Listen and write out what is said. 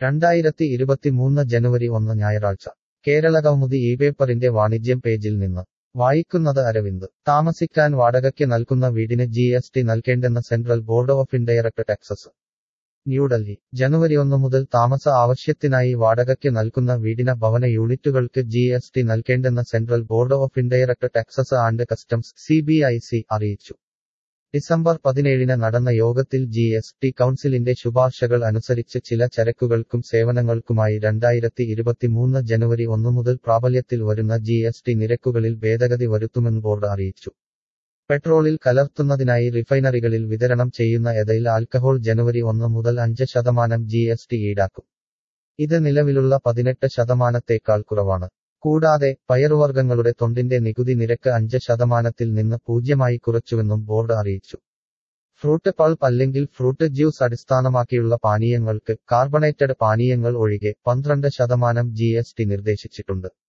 2023 ജനുവരി 1 ഞായറാഴ്ച കേരളകൗമുദി ഇപേപ്പറിന്റെ വാണിജ്യം പേജിൽ നിന്ന് വായിക്കുന്നത് അരവിന്ദ്. താമസിക്കാൻ വാടകയ്ക്ക് നൽകുന്ന വീടിന് GST നൽകേണ്ടെന്ന central board of indirect taxes. New Delhi. ജനുവരി 1 മുതൽ താമസ ആവശ്യത്തിനായി വാടകയ്ക്ക് നൽകുന്ന വീടിന് ഭവന യൂണിറ്റുകൾക്ക് GST നൽകേണ്ടെന്ന് central board of indirect taxes and customs CBIC അറിയിച്ചു. ഡിസംബർ 17 നടന്ന യോഗത്തിൽ GST കൗൺസിലിന്റെ ശുപാർശകൾ അനുസരിച്ച് ചില ചരക്കുകൾക്കും സേവനങ്ങൾക്കുമായി 2023 ജനുവരി 1 മുതൽ പ്രാബല്യത്തിൽ വരുന്ന GST നിരക്കുകളിൽ ഭേദഗതി വരുത്തുമെന്ന് ബോർഡ് അറിയിച്ചു. പെട്രോളിൽ കലർത്തുന്നതിനായി റിഫൈനറികളിൽ വിതരണം ചെയ്യുന്ന എഥൈൽ ആൽക്കഹോൾ ജനുവരി 1 മുതൽ 5% GST ഈടാക്കും. ഇത് നിലവിലുള്ള 18%-ത്തേക്കാൾ കുറവാണ്. കൂടാതെ പയറുവർഗ്ഗങ്ങളുടെ തൊണ്ടിന്റെ നികുതി നിരക്ക് 5%-ൽ നിന്ന് 0% കുറച്ചുവെന്നും ബോർഡ് അറിയിച്ചു. ഫ്രൂട്ട് പൾപ്പ് അല്ലെങ്കിൽ ഫ്രൂട്ട് ജ്യൂസ് അടിസ്ഥാനമാക്കിയുള്ള പാനീയങ്ങൾക്ക് കാർബണേറ്റഡ് പാനീയങ്ങൾ ഒഴികെ 12% GST നിർദ്ദേശിച്ചിട്ടുണ്ട്.